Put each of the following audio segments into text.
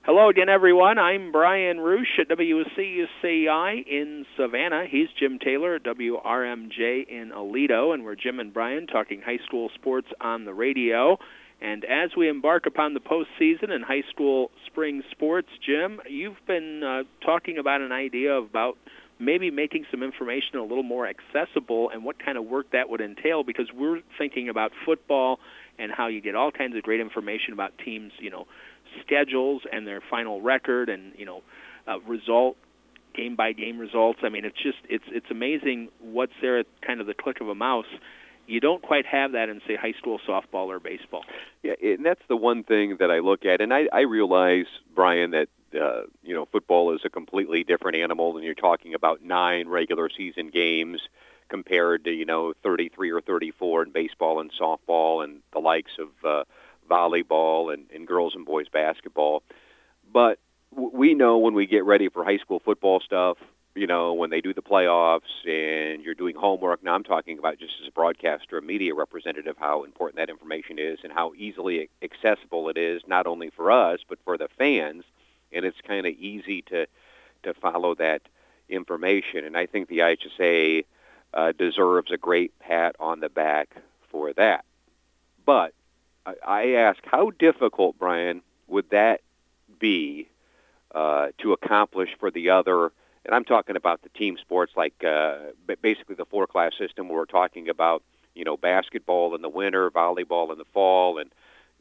Hello again, everyone. I'm Brian Roosh at WCUCI in Savannah. He's Jim Taylor at WRMJ in Aledo, and we're Jim and Brian talking high school sports on the radio. And as we embark upon the postseason and high school spring sports, Jim, you've been talking about an idea about maybe making some information a little more accessible and what kind of work that would entail, because we're thinking about football and how you get all kinds of great information about teams, schedules and their final record and, result, game-by-game results. I mean, it's amazing what's there at kind of the click of a mouse. You don't quite have that in, say, high school softball or baseball. Yeah, and that's the one thing that I look at. And I realize, Brian, that, football is a completely different animal, and you're talking about 9 regular season games compared to, 33 or 34 in baseball and softball and the likes of volleyball and girls and boys basketball. But we know when we get ready for high school football stuff, when they do the playoffs and you're doing homework. Now I'm talking about just as a broadcaster, a media representative, how important that information is and how easily accessible it is, not only for us, but for the fans. And it's kind of easy to follow that information. And I think the IHSA deserves a great pat on the back for that. But I ask, how difficult, Brian, would that be to accomplish for the other, and I'm talking about the team sports like basically the 4-class system where we're talking about, basketball in the winter, volleyball in the fall, and,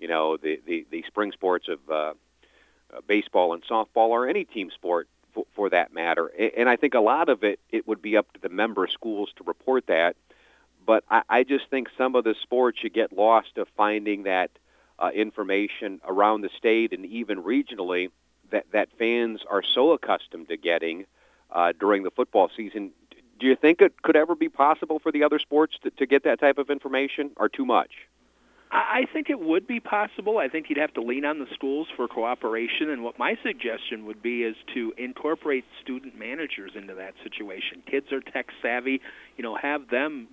the spring sports of baseball and softball, or any team sport for that matter. And I think a lot of it would be up to the member schools to report that. But I just think some of the sports you get lost of finding that information around the state and even regionally that fans are so accustomed to getting during the football season. Do you think it could ever be possible for the other sports to get that type of information, or too much? I think it would be possible. I think you'd have to lean on the schools for cooperation, and what my suggestion would be is to incorporate student managers into that situation. Kids are tech savvy, have them,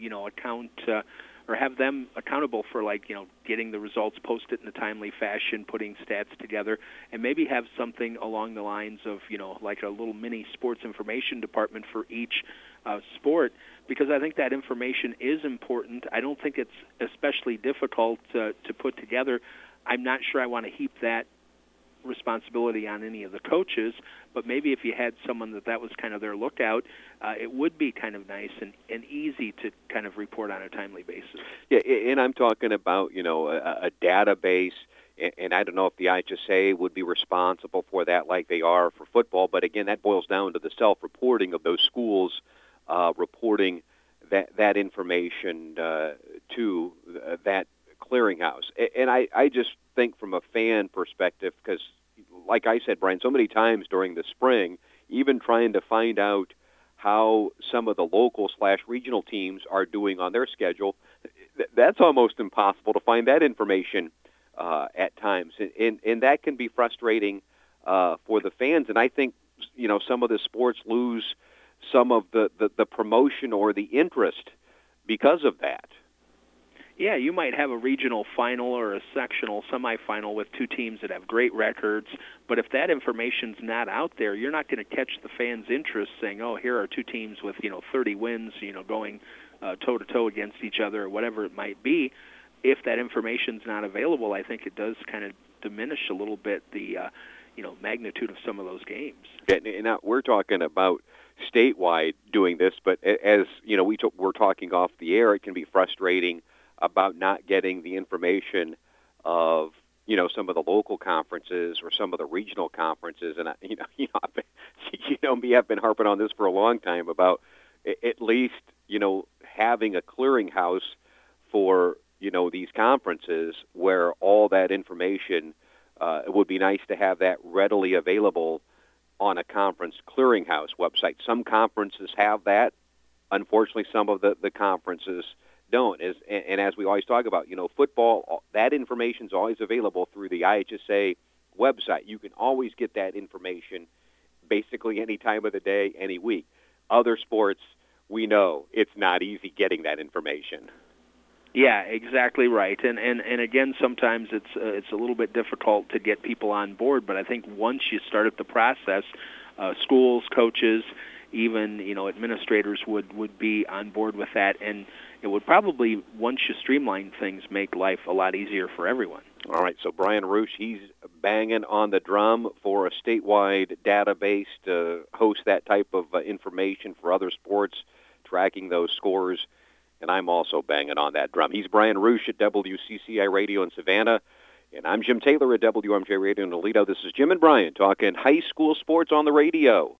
have them accountable for, getting the results posted in a timely fashion, putting stats together, and maybe have something along the lines of, like a little mini sports information department for each sport, because I think that information is important. I don't think it's especially difficult to put together. I'm not sure I want to heap that responsibility on any of the coaches, but maybe if you had someone that was kind of their lookout, it would be kind of nice and easy to kind of report on a timely basis. Yeah, and I'm talking about, a database, and I don't know if the IHSA would be responsible for that like they are for football, but again, that boils down to the self-reporting of those schools reporting that information to that clearinghouse. And I just think from a fan perspective, because like I said, Brian, so many times during the spring, even trying to find out how some of the local/regional teams are doing on their schedule, that's almost impossible to find that information at times. And that can be frustrating for the fans. And I think, some of the sports lose some of the promotion or the interest because of that. Yeah, you might have a regional final or a sectional semifinal with 2 teams that have great records, but if that information's not out there, you're not going to catch the fans' interest saying, oh, here are 2 teams with, 30 wins, going toe-to-toe against each other or whatever it might be. If that information's not available, I think it does kind of diminish a little bit the, magnitude of some of those games. And now we're talking about statewide doing this, but as, we're talking off the air, it can be frustrating about not getting the information of, some of the local conferences or some of the regional conferences. And, I've been harping on this for a long time about at least, having a clearinghouse for, these conferences where all that information, it would be nice to have that readily available on a conference clearinghouse website. Some conferences have that. Unfortunately, some of the conferences don't. And as we always talk about, football, that information is always available through the IHSA website. You can always get that information basically any time of the day, any week. Other sports, we know it's not easy getting that information. Yeah, exactly right. And again, sometimes it's a little bit difficult to get people on board. But I think once you start the process, schools, coaches, even administrators would be on board with that, and it would probably, once you streamline things, make life a lot easier for everyone. All right, so Brian Roosh, he's banging on the drum for a statewide database to host that type of information for other sports, tracking those scores, and I'm also banging on that drum. He's Brian Roosh at WCCI Radio in Savannah, and I'm Jim Taylor at WMJ Radio in Toledo. This is Jim and Brian talking high school sports on the radio.